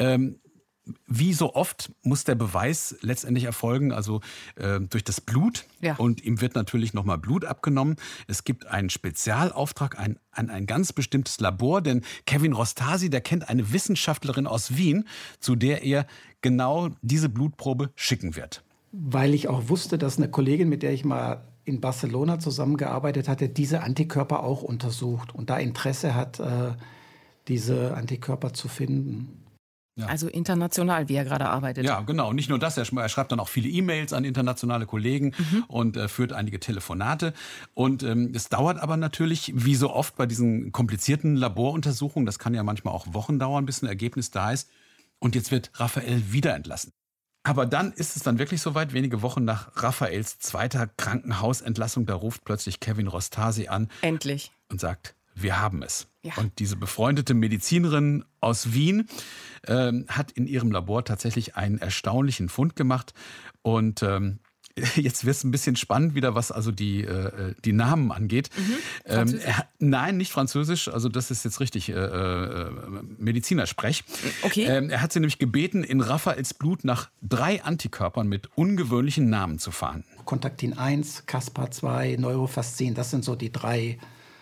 wie so oft muss der Beweis letztendlich erfolgen, also durch das Blut. Ja. Und ihm wird natürlich nochmal Blut abgenommen. Es gibt einen Spezialauftrag an ein ganz bestimmtes Labor, denn Kevin Rostasi, der kennt eine Wissenschaftlerin aus Wien, zu der er genau diese Blutprobe schicken wird. Weil ich auch wusste, dass eine Kollegin, mit der ich mal in Barcelona zusammengearbeitet hatte, diese Antikörper auch untersucht und da Interesse hat, diese Antikörper zu finden. Ja. Also international, wie er gerade arbeitet. Ja, genau. Nicht nur das, er schreibt dann auch viele E-Mails an internationale Kollegen und führt einige Telefonate. Und es dauert aber natürlich, wie so oft bei diesen komplizierten Laboruntersuchungen, das kann ja manchmal auch Wochen dauern, bis ein Ergebnis da ist. Und jetzt wird Raphael wieder entlassen. Aber dann ist es dann wirklich soweit, wenige Wochen nach Raphaels zweiter Krankenhausentlassung, da ruft plötzlich Kevin Rostasi an. Endlich. Und sagt, wir haben es. Ja. Und diese befreundete Medizinerin aus Wien hat in ihrem Labor tatsächlich einen erstaunlichen Fund gemacht. Und jetzt wird es ein bisschen spannend wieder, was also die Namen angeht. Nein, nicht Französisch. Also das ist jetzt richtig Medizinersprech. Okay. Er hat sie nämlich gebeten, in Raphaels Blut nach 3 Antikörpern mit ungewöhnlichen Namen zu fahnden. Kontaktin 1, Caspar-2, Neurofascin, das sind so die 3,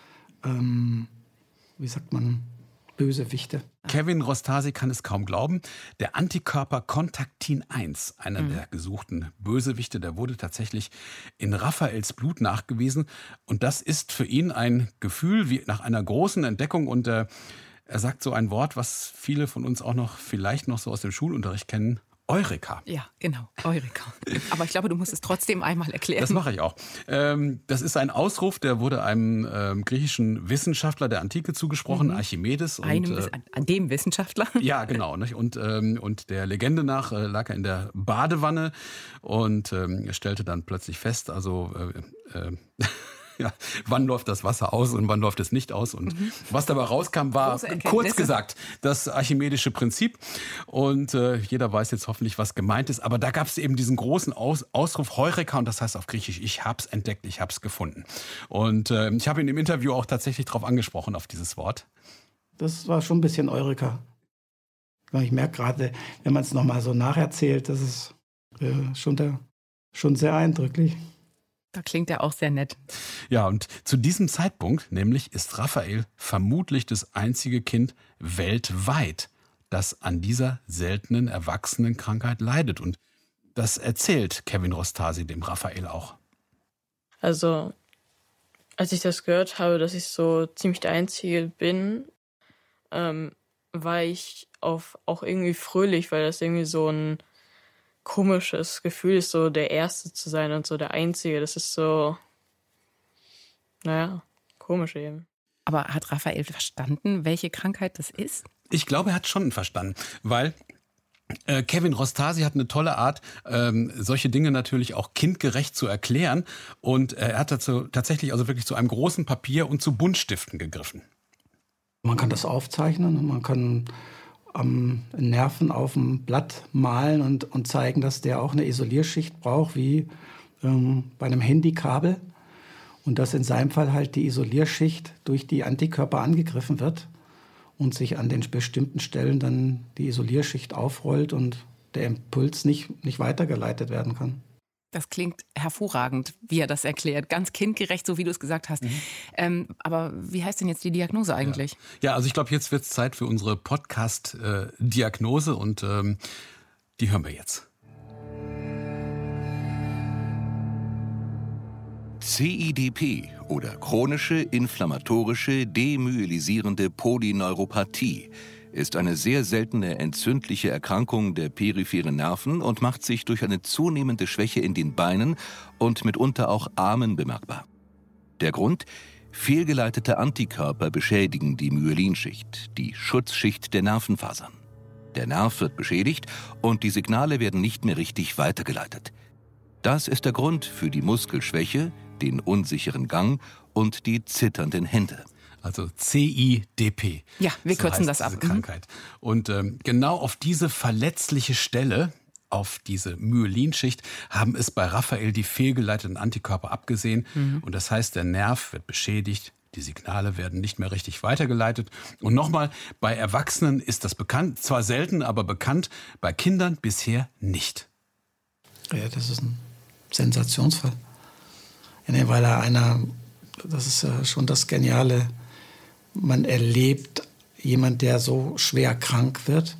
wie sagt man, Bösewichte. Kevin Rostasi kann es kaum glauben. Der Antikörper Kontaktin 1, einer der gesuchten Bösewichte, der wurde tatsächlich in Raphaels Blut nachgewiesen. Und das ist für ihn ein Gefühl wie nach einer großen Entdeckung. Und er sagt so ein Wort, was viele von uns auch noch vielleicht noch so aus dem Schulunterricht kennen. Eureka. Ja, genau, Eureka. Aber ich glaube, du musst es trotzdem einmal erklären. Das mache ich auch. Das ist ein Ausruf, der wurde einem griechischen Wissenschaftler der Antike zugesprochen, Archimedes. An dem Wissenschaftler? Ja, genau. Nicht? Und der Legende nach lag er in der Badewanne und er stellte dann plötzlich fest, also ja, wann läuft das Wasser aus und wann läuft es nicht aus. Und was dabei rauskam, war kurz gesagt das archimedische Prinzip. Und jeder weiß jetzt hoffentlich, was gemeint ist. Aber da gab es eben diesen großen Ausruf Heureka, und das heißt auf Griechisch, ich hab's entdeckt, ich hab's gefunden. Und ich habe ihn im Interview auch tatsächlich darauf angesprochen, auf dieses Wort. Das war schon ein bisschen Eureka. Ich merke gerade, wenn man es nochmal so nacherzählt, das ist schon sehr eindrücklich. Da klingt er auch sehr nett. Ja, und zu diesem Zeitpunkt, nämlich, ist Raphael vermutlich das einzige Kind weltweit, das an dieser seltenen Erwachsenenkrankheit leidet. Und das erzählt Kevin Rostasi dem Raphael auch. Also, als ich das gehört habe, dass ich so ziemlich der Einzige bin, war ich auch irgendwie fröhlich, weil das irgendwie so ein komisches Gefühl ist, so der Erste zu sein und so der Einzige. Das ist so, komisch eben. Aber hat Raphael verstanden, welche Krankheit das ist? Ich glaube, er hat schon verstanden, weil Kevin Rostasi hat eine tolle Art, solche Dinge natürlich auch kindgerecht zu erklären. Und er hat dazu tatsächlich also wirklich zu einem großen Papier und zu Buntstiften gegriffen. Man kann das aufzeichnen und man kann Nerven auf dem Blatt malen und zeigen, dass der auch eine Isolierschicht braucht, wie bei einem Handykabel. Und dass in seinem Fall halt die Isolierschicht durch die Antikörper angegriffen wird und sich an den bestimmten Stellen dann die Isolierschicht aufrollt und der Impuls nicht weitergeleitet werden kann. Das klingt hervorragend, wie er das erklärt. Ganz kindgerecht, so wie du es gesagt hast. Aber wie heißt denn jetzt die Diagnose eigentlich? Ja, also ich glaube, jetzt wird es Zeit für unsere Podcast-Diagnose und die hören wir jetzt. CIDP oder chronische inflammatorische demyelisierende Polyneuropathie ist eine sehr seltene entzündliche Erkrankung der peripheren Nerven und macht sich durch eine zunehmende Schwäche in den Beinen und mitunter auch Armen bemerkbar. Der Grund? Fehlgeleitete Antikörper beschädigen die Myelinschicht, die Schutzschicht der Nervenfasern. Der Nerv wird beschädigt und die Signale werden nicht mehr richtig weitergeleitet. Das ist der Grund für die Muskelschwäche, den unsicheren Gang und die zitternden Hände. Also CIDP. Ja, wir so kürzen heißt das ab. Diese Krankheit. Und genau auf diese verletzliche Stelle, auf diese Myelinschicht, haben es bei Raphael die fehlgeleiteten Antikörper abgesehen. Und das heißt, der Nerv wird beschädigt, die Signale werden nicht mehr richtig weitergeleitet. Und nochmal, bei Erwachsenen ist das bekannt, zwar selten, aber bekannt, bei Kindern bisher nicht. Ja, das ist ein Sensationsfall. Ja, weil das ist ja schon das Geniale, man erlebt, jemand, der so schwer krank wird,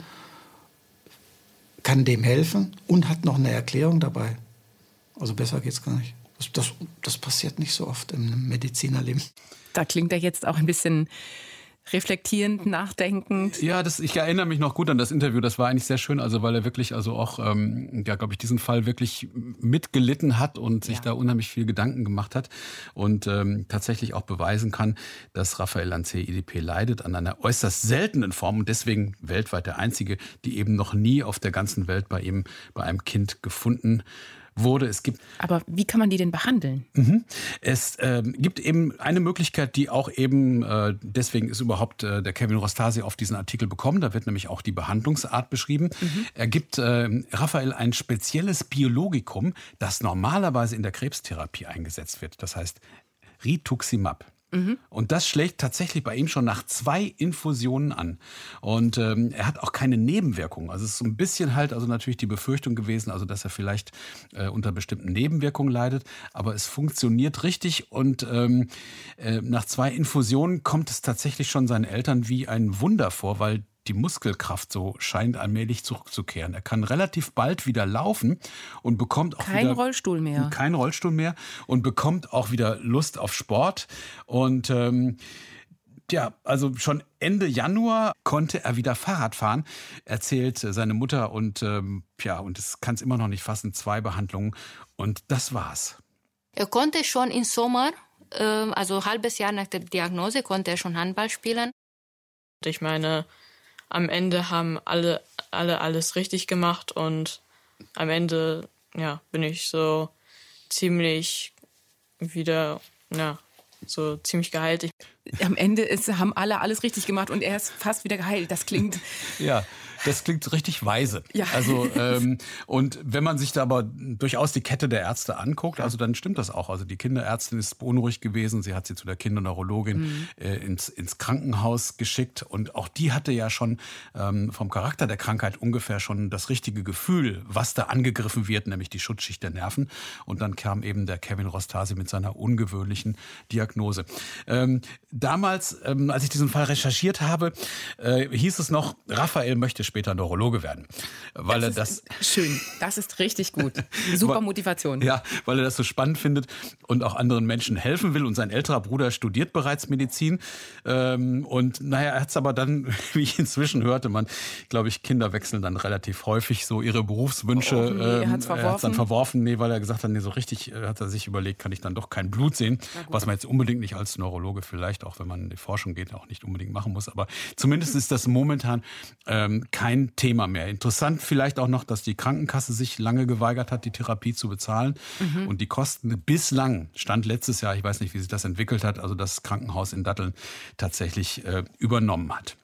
kann dem helfen und hat noch eine Erklärung dabei. Also besser geht's gar nicht. Das passiert nicht so oft im Medizinerleben. Da klingt er jetzt auch ein bisschen reflektierend, nachdenkend. Ja, ich erinnere mich noch gut an das Interview. Das war eigentlich sehr schön, also weil er wirklich also auch, glaube ich, diesen Fall wirklich mitgelitten hat und sich da unheimlich viel Gedanken gemacht hat und tatsächlich auch beweisen kann, dass Raphael an CIDP leidet, an einer äußerst seltenen Form und deswegen weltweit der einzige, die eben noch nie auf der ganzen Welt bei einem Kind gefunden wurde. Aber wie kann man die denn behandeln? Es gibt eben eine Möglichkeit, die auch eben, deswegen ist überhaupt der Kevin Rostasi auf diesen Artikel bekommen, da wird nämlich auch die Behandlungsart beschrieben. Er gibt Raphael ein spezielles Biologikum, das normalerweise in der Krebstherapie eingesetzt wird. Das heißt Rituximab. Und das schlägt tatsächlich bei ihm schon nach 2 Infusionen an. Und er hat auch keine Nebenwirkungen. Also es ist so ein bisschen halt, also natürlich die Befürchtung gewesen, also dass er vielleicht unter bestimmten Nebenwirkungen leidet. Aber es funktioniert richtig und nach 2 Infusionen kommt es tatsächlich schon seinen Eltern wie ein Wunder vor, weil die Muskelkraft so scheint allmählich zurückzukehren. Er kann relativ bald wieder laufen und bekommt auch Kein Rollstuhl mehr. Kein Rollstuhl mehr und bekommt auch wieder Lust auf Sport. Und also schon Ende Januar konnte er wieder Fahrrad fahren, erzählt seine Mutter. Und und es kann es immer noch nicht fassen, 2 Behandlungen. Und das war's. Er konnte schon im Sommer, also ein halbes Jahr nach der Diagnose, konnte er schon Handball spielen. Ich meine, am Ende haben alle alles richtig gemacht und am Ende bin ich so ziemlich wieder so ziemlich geheilt. Am Ende haben alle alles richtig gemacht und er ist fast wieder geheilt. Das klingt... Ja, Das klingt richtig weise. Ja. Also, und wenn man sich da aber durchaus die Kette der Ärzte anguckt, also dann stimmt das auch. Also die Kinderärztin ist beunruhigt gewesen. Sie hat sie zu der Kinderneurologin ins Krankenhaus geschickt. Und auch die hatte ja schon vom Charakter der Krankheit ungefähr schon das richtige Gefühl, was da angegriffen wird, nämlich die Schutzschicht der Nerven. Und dann kam eben der Kevin Rostasi mit seiner ungewöhnlichen Diagnose. Damals, als ich diesen Fall recherchiert habe, hieß es noch, Raphael möchte später Neurologe werden. Weil schön, das ist richtig gut. Super Motivation. Ja, weil er das so spannend findet und auch anderen Menschen helfen will. Und sein älterer Bruder studiert bereits Medizin. Und naja, er hat es aber dann, wie ich inzwischen hörte, glaube ich, Kinder wechseln dann relativ häufig so ihre Berufswünsche. Er hat es verworfen. Er hat es dann verworfen, weil er gesagt hat, so richtig hat er sich überlegt, kann ich dann doch kein Blut sehen. Was man jetzt unbedingt nicht als Neurologe vielleicht, auch wenn man in die Forschung geht, auch nicht unbedingt machen muss. Aber zumindest ist das momentan kein Thema mehr. Interessant vielleicht auch noch, dass die Krankenkasse sich lange geweigert hat, die Therapie zu bezahlen. Und die Kosten bislang, Stand letztes Jahr, ich weiß nicht, wie sich das entwickelt hat, also das Krankenhaus in Datteln tatsächlich übernommen hat.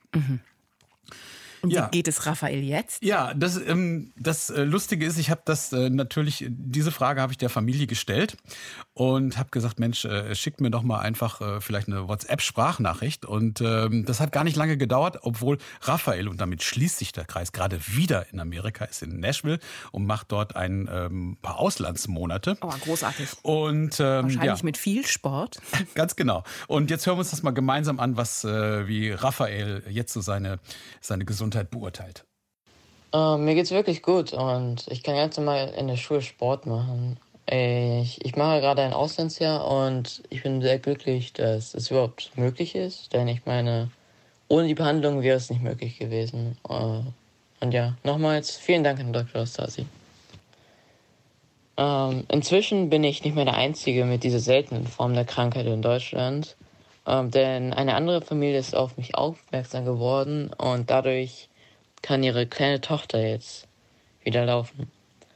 Und wie geht es Raphael jetzt? Ja, das Lustige ist, ich habe diese Frage habe ich der Familie gestellt und habe gesagt, Mensch, schickt mir doch mal einfach vielleicht eine WhatsApp-Sprachnachricht. Und das hat gar nicht lange gedauert, obwohl Raphael, und damit schließt sich der Kreis, gerade wieder in Amerika ist, in Nashville und macht dort ein paar Auslandsmonate. Oh, großartig. Und wahrscheinlich mit viel Sport. Ganz genau. Und jetzt hören wir uns das mal gemeinsam an, wie Raphael jetzt so seine Gesundheit beurteilt. Mir geht's wirklich gut und ich kann ganz normal in der Schule Sport machen. Ich mache gerade ein Auslandsjahr und ich bin sehr glücklich, dass es überhaupt möglich ist, denn ich meine, ohne die Behandlung wäre es nicht möglich gewesen. Und ja, nochmals vielen Dank an Dr. Rostasi. Inzwischen bin ich nicht mehr der Einzige mit dieser seltenen Form der Krankheit in Deutschland. Denn eine andere Familie ist auf mich aufmerksam geworden und dadurch kann ihre kleine Tochter jetzt wieder laufen.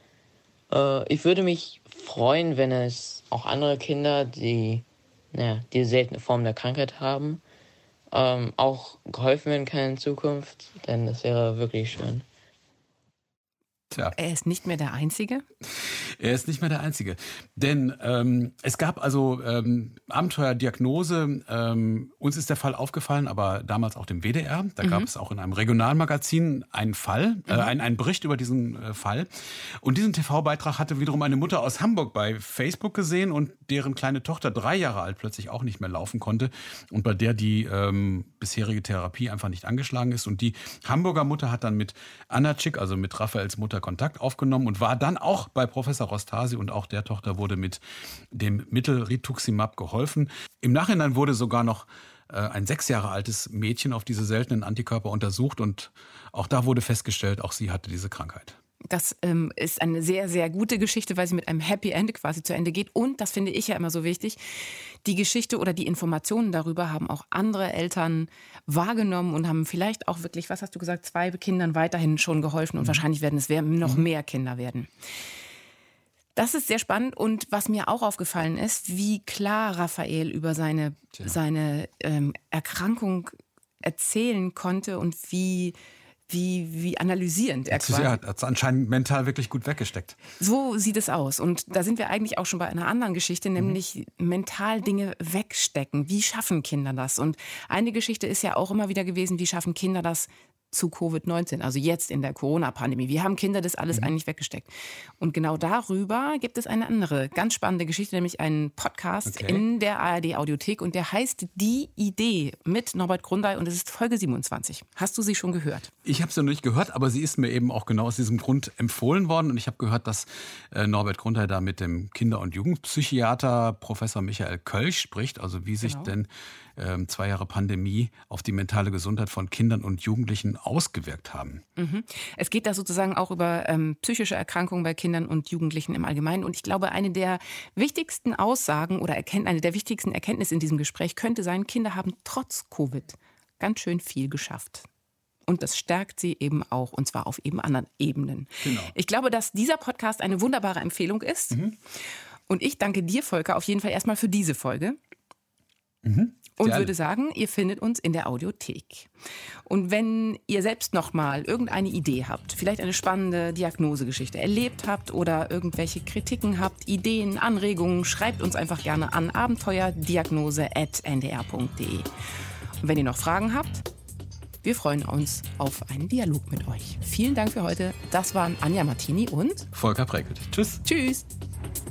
Ich würde mich freuen, wenn es auch andere Kinder, die die seltene Form der Krankheit haben, auch geholfen werden kann in Zukunft, denn das wäre wirklich schön. Tja. Er ist nicht mehr der Einzige? Er ist nicht mehr der Einzige. Denn es gab also Abenteuerdiagnose. Uns ist der Fall aufgefallen, aber damals auch dem WDR. Da gab es auch in einem Regionalmagazin einen Fall, einen Bericht über diesen Fall. Und diesen TV-Beitrag hatte wiederum eine Mutter aus Hamburg bei Facebook gesehen und deren kleine Tochter 3 Jahre alt plötzlich auch nicht mehr laufen konnte und bei der die bisherige Therapie einfach nicht angeschlagen ist. Und die Hamburger Mutter hat dann mit Anna Tschick, also mit Raphaels Mutter, Kontakt aufgenommen und war dann auch bei Professor Rostasi und auch der Tochter wurde mit dem Mittel Rituximab geholfen. Im Nachhinein wurde sogar noch ein 6 Jahre altes Mädchen auf diese seltenen Antikörper untersucht und auch da wurde festgestellt, auch sie hatte diese Krankheit. Das ist eine sehr, sehr gute Geschichte, weil sie mit einem Happy End quasi zu Ende geht. Und, das finde ich ja immer so wichtig, die Geschichte oder die Informationen darüber haben auch andere Eltern wahrgenommen und haben vielleicht auch wirklich, was hast du gesagt, 2 Kindern weiterhin schon geholfen. Und wahrscheinlich werden es noch mehr Kinder werden. Das ist sehr spannend. Und was mir auch aufgefallen ist, wie klar Raphael über seine Erkrankung erzählen konnte und wie analysierend er quasi. Ja, hat es anscheinend mental wirklich gut weggesteckt. So sieht es aus. Und da sind wir eigentlich auch schon bei einer anderen Geschichte, nämlich mental Dinge wegstecken. Wie schaffen Kinder das? Und eine Geschichte ist ja auch immer wieder gewesen, wie schaffen Kinder das zu Covid-19, also jetzt in der Corona-Pandemie. Wie haben Kinder das alles eigentlich weggesteckt? Und genau darüber gibt es eine andere ganz spannende Geschichte, nämlich einen Podcast in der ARD-Audiothek und der heißt Die Idee mit Norbert Grundei und es ist Folge 27. Hast du sie schon gehört? Ich habe sie noch nicht gehört, aber sie ist mir eben auch genau aus diesem Grund empfohlen worden und ich habe gehört, dass Norbert Grundei da mit dem Kinder- und Jugendpsychiater Professor Michael Kölch spricht, also wie sich denn 2 Jahre Pandemie auf die mentale Gesundheit von Kindern und Jugendlichen ausgewirkt haben. Es geht da sozusagen auch über psychische Erkrankungen bei Kindern und Jugendlichen im Allgemeinen. Und ich glaube, eine der wichtigsten Aussagen oder eine der wichtigsten Erkenntnisse in diesem Gespräch könnte sein, Kinder haben trotz Covid ganz schön viel geschafft. Und das stärkt sie eben auch, und zwar auf eben anderen Ebenen. Genau. Ich glaube, dass dieser Podcast eine wunderbare Empfehlung ist. Und ich danke dir, Volker, auf jeden Fall erstmal für diese Folge. Und würde sagen, ihr findet uns in der Audiothek. Und wenn ihr selbst noch mal irgendeine Idee habt, vielleicht eine spannende Diagnosegeschichte erlebt habt oder irgendwelche Kritiken habt, Ideen, Anregungen, schreibt uns einfach gerne an abenteuerdiagnose@ndr.de. Und wenn ihr noch Fragen habt, wir freuen uns auf einen Dialog mit euch. Vielen Dank für heute. Das waren Anja Martini und Volker Preckelt. Tschüss. Tschüss.